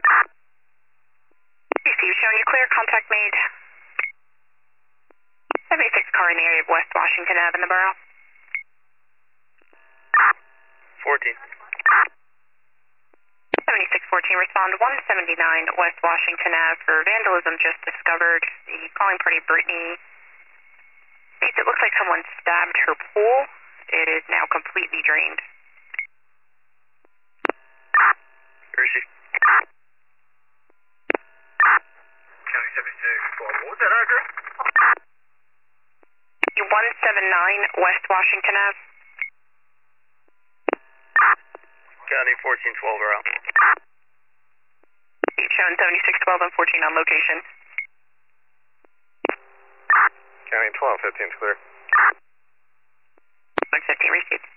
Receive, showing you clear, contact made. 76 car in the area of West Washington Ave in the borough. 14. 7614, respond 179 West Washington Ave for vandalism just discovered. The calling party, Brittany, states it looks like someone stabbed her pool. It is now completely drained. Where is she? County 76, what was that address? 179 West Washington Ave. County 1412 around. You've shown 7612 and 14 on location. County 12, 15's clear. 115 received.